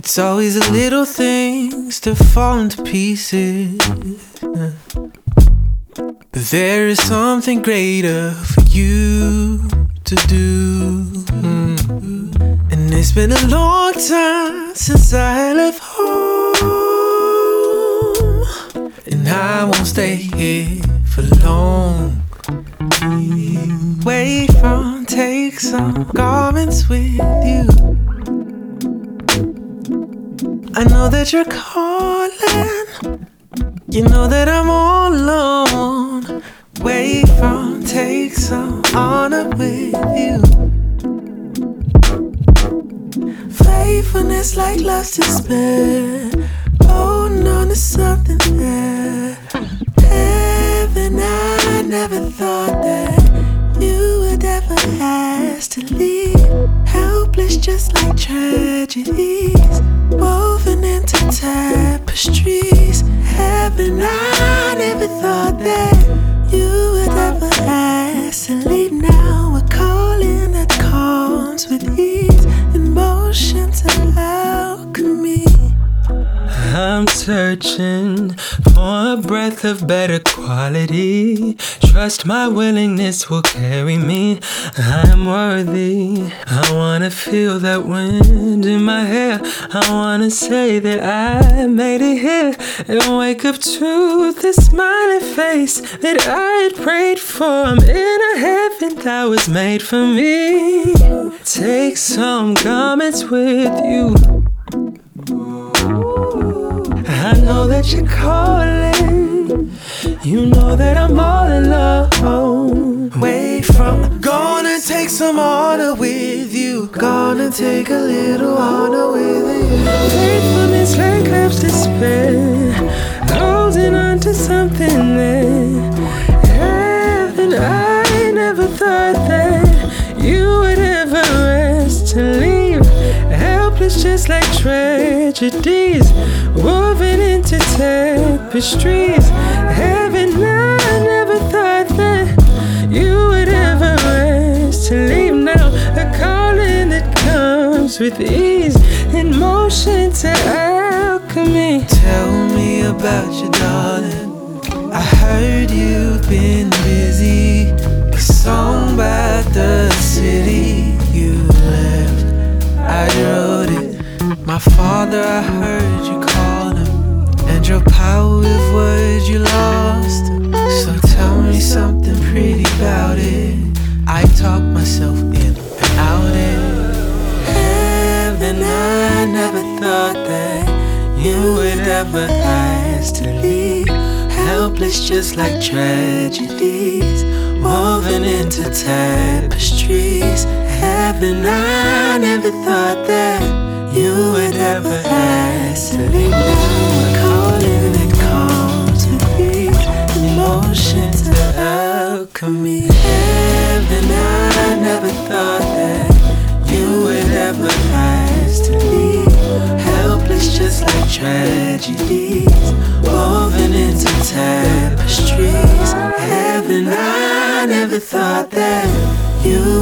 It's always the little things that fall into pieces. But there is something greater for you to do. And it's been a long time since I left home, and I won't stay here for long. Wait from, take some garments with you. I know that you're calling, you know that I'm all alone. Wait from, take some honor with you. Faithfulness like love's despair, holding on to something there. Heaven, I never thought that you would ever ask to leave. Helpless just like tragedies, woven into tapestries. Heaven, I never thought that you would ever ask to leave. Now a calling that comes with ease, in motion to alchemy. I'm searching for a breath of better quality. Trust my willingness will carry me. I'm worthy. I wanna feel that wind in my hair. I wanna say that I made it here, and wake up to the smiling face that I had prayed for. I'm in a heaven that was made for me. Take some garments with you. I know that you're calling, you know that I'm all alone. Wait from, gonna take some honor with you. Gonna take a little honor with you. Faithfulness like love's despair, holding on to something there. Heaven, I never thought that you would ever ask to leave. Helpless just like tragedies, woven into tapestries. Heaven, I never thought that you would ever ask to leave. Now a calling that comes with ease, in motion to alchemy. Tell me about you, darling. I heard you've been busy. A song about the city you left, I wrote it. My father, I heard you call him, and your power with words you lost. So tell me something pretty about it. I talk myself in and out it. Heaven, I never thought that you would ever ask to leave. Helpless just like tragedies, woven into tapestries. Heaven, I never thought that you would ever ask to leave. Now a calling that comes with ease, emotion to alchemy. Heaven, I never thought that you would ever ask to leave. Helpless just like tragedies, woven into tapestries. Heaven, I never thought that you